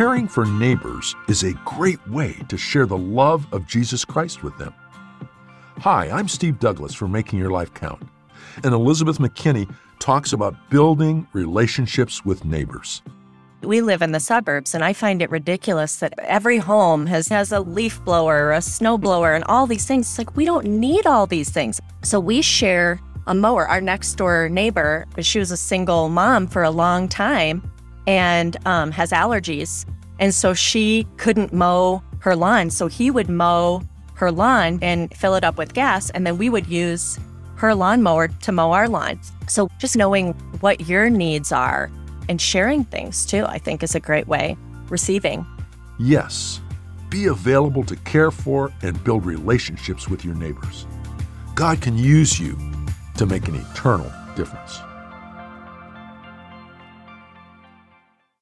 caring for neighbors is a great way to share the love of Jesus Christ with them. Hi, I'm Steve Douglas for Making Your Life Count, and Elizabeth McKinney talks about building relationships with neighbors. We live in the suburbs, and I find it ridiculous that every home has a leaf blower, a snow blower, and all these things. It's like, we don't need all these things. So we share a mower. Our next door neighbor, she was a single mom for a long time and has allergies. And so she couldn't mow her lawn. So he would mow her lawn and fill it up with gas, and then we would use her lawnmower to mow our lawn. So just knowing what your needs are and sharing things too, I think, is a great way. Receiving. Yes, be available to care for and build relationships with your neighbors. God can use you to make an eternal difference.